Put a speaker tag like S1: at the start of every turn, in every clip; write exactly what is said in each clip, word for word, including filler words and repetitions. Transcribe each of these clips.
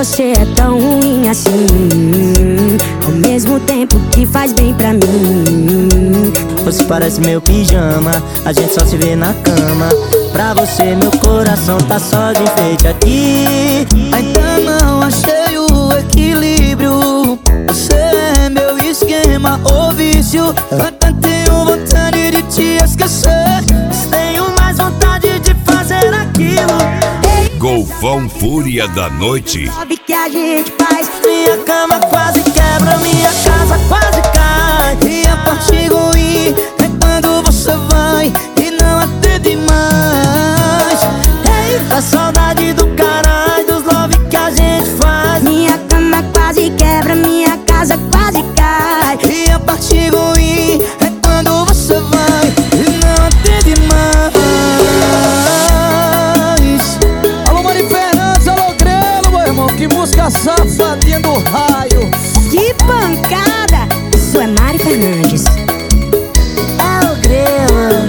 S1: você é tão ruim assim, ao mesmo tempo que faz bem pra mim.
S2: Você parece meu pijama, a gente só se vê na cama. Pra você meu coração tá só de enfeite aqui.
S3: Ainda não achei o equilíbrio. Você é meu esquema ou vício. Até tenho vontade de te esquecer,
S2: mas tenho mais vontade de fazer aquilo.
S4: Golfão Fúria da Noite.
S1: Sabe que a gente faz?
S2: Minha cama quase quebra, minha casa quase cai.
S3: E a parte ruim é quando você vai e não atende mais.
S2: Eita, saudade do caralho, dos love que a gente faz.
S1: Minha cama quase quebra, minha casa quase cai.
S3: E a parte ruim é quando você vai e não atende mais. Alô Mari Fernandes, alô Grelo, meu irmão. Que música safadinha do raio.
S1: Que pancada! Isso é Mari Fernandes.
S2: É o Grelo.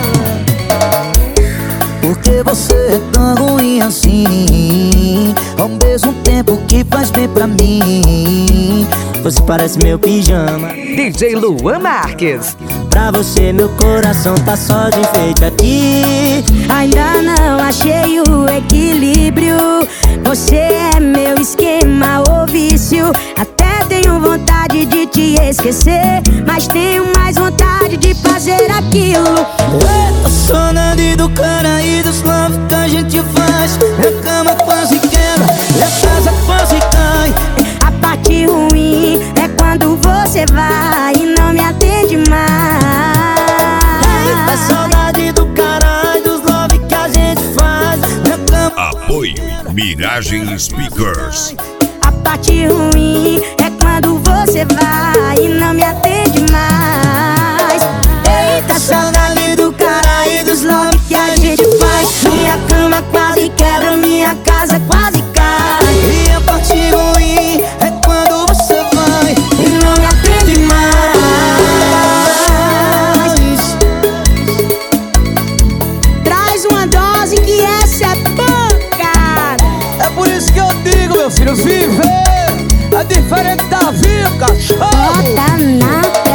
S3: Porque você é tão ruim assim, ao mesmo tempo que faz bem pra mim.
S2: Você parece meu pijama,
S5: D J Luan Marques.
S2: pra você meu coração tá só de enfeite aqui.
S1: Ainda não achei o equilíbrio. Você é meu esquema ou vício. Até tenho vontade de te esquecer, mas tenho mais vontade de fazer aquilo.
S3: A saudade do cara e dos love que a gente faz. Minha cama quase quebra, minha casa quase cai.
S1: A parte ruim é quando você vai e não me atende mais.
S2: A saudade do caralho, dos love que a gente faz.
S3: Minha cama...
S4: Apoio Miragem Speakers.
S1: A parte ruim é quando você vai e não me atende mais. Eita, saudade do cara e dos love que a gente faz. Minha cama quase quebra, minha casa quase cai.
S3: E a parte ruim é quando você vai
S1: E não me atende mais. Traz uma dose que essa é pancada.
S3: É por isso que eu digo, meu filho, viver é diferente da vida, cachorro.
S1: Bota na